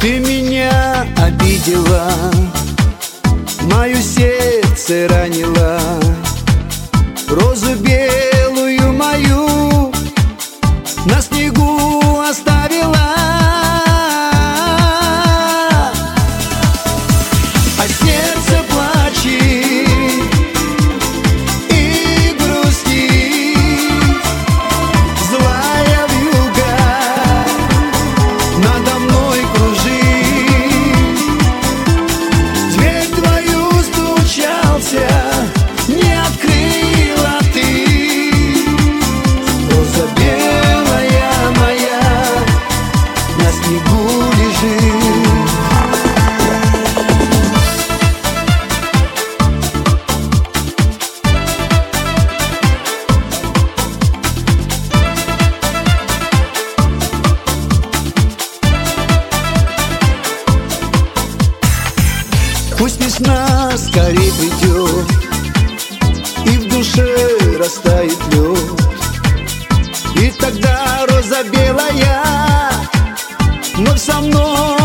Ты меня обидела, мое сердце ранила, розу белую мою на снегу оставила. А сердце плачет и грустит, злая вьюга надо мной кружит. Дверь твою стучался, не открыла ты. Роза белая моя на снегу лежит. Пусть весна скорей придет, и в душе растает лед, и тогда роза белая вновь со мной